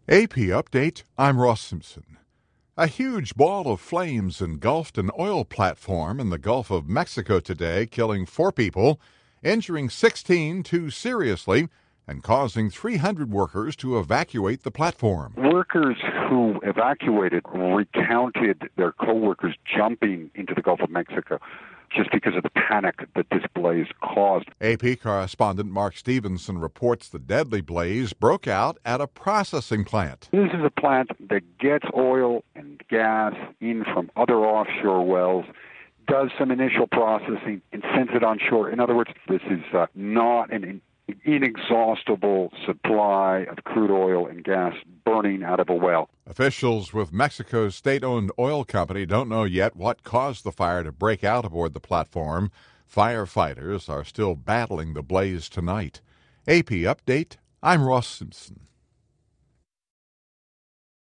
AP Update, I'm Ross Simpson. A huge ball of flames engulfed an oil platform in the Gulf of Mexico today, killing 4 people, injuring 16 too seriously, and causing 300 workers to evacuate the platform. Workers who evacuated recounted their co-workers jumping into the Gulf of Mexico just because of the panic that this blaze caused. AP correspondent Mark Stevenson reports the deadly blaze broke out at a processing plant. This is a plant that gets oil and gas in from other offshore wells, does some initial processing, and sends it onshore. In other words, this is not an inexhaustible supply of crude oil and gas burning out of a well. Officials with Mexico's state-owned oil company don't know yet what caused the fire to break out aboard the platform. Firefighters are still battling the blaze tonight. AP Update, I'm Ross Simpson.